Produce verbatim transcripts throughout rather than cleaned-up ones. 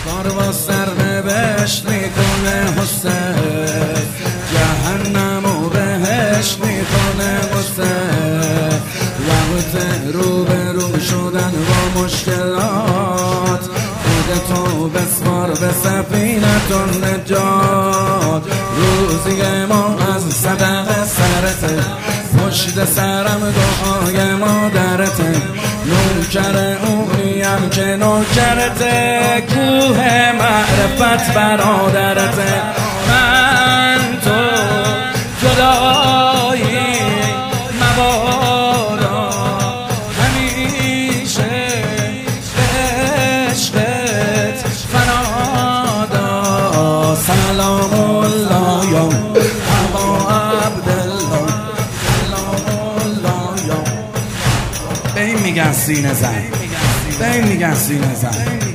کار با سرنوشت میکنه حسین، جهنم و بهشت میکنه حسین. وقت رو به رو شدن با مشکلات، خودتو بسپار به سفینت النجات. روزی ما از صدق سرته، پشت سرم دعای مادرته، نوکر اونیم که نوکرته، کوه معرفت برادرته. من تو جدایی مبادا، همیشه به عشقت فنادا. سلام الله یا ابا عبدالله، به این میگن سینه زن، به این میگن سینه زن.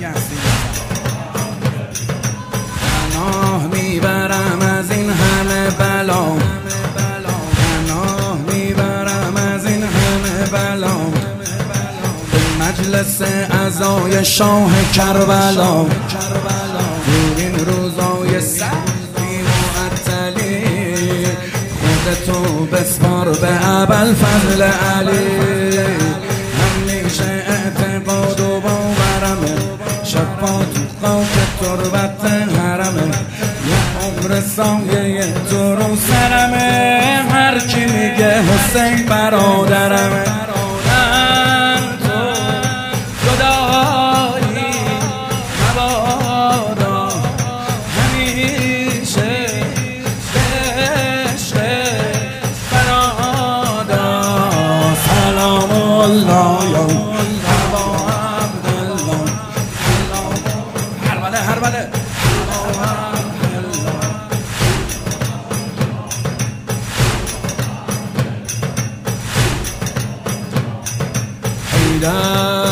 پناه میبرم از این همه بلا، پناه میبرم از این همه بلا، به مجلس عزای شاه کربلا. تو این روزای سختی معطلی، خودتو بسپار به ابوالفضل علی. همیشه اعتقاد و باورمه، شفا تو خاک تربت حرمه، یه عمر سایه تو رو سرمه، هر کی میگه حسین برادرمه. من تو جدایی مبادا، همیشه به عشقت فنادا. سلام الله یا ابا عبدالله، هر بله هر بله حیدر.